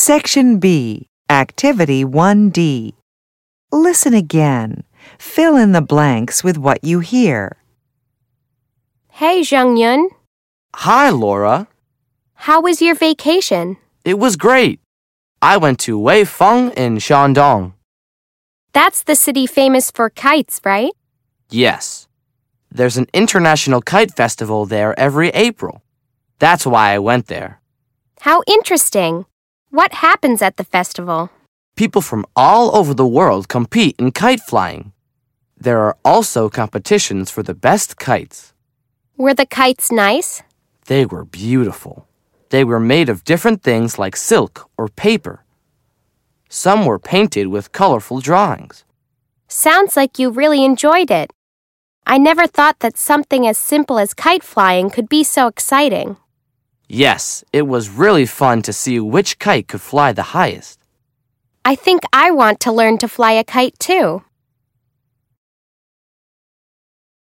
Section B, Activity 1D. Listen again. Fill in the blanks with what you hear. Hey, Zhang-Yun. Hi, Laura. How was your vacation? It was great. I went to Weifeng in Shandong. That's the city famous for kites, right? Yes. There's an international kite festival there every April. That's why I went there. How interesting. What happens at the festival? People from all over the world compete in kite flying. There are also competitions for the best kites. Were the kites nice? They were beautiful. They were made of different things like silk or paper. Some were painted with colorful drawings. Sounds like you really enjoyed it. I never thought that something as simple as kite flying could be so exciting. Yes, it was really fun to see which kite could fly the highest. I think I want to learn to fly a kite too.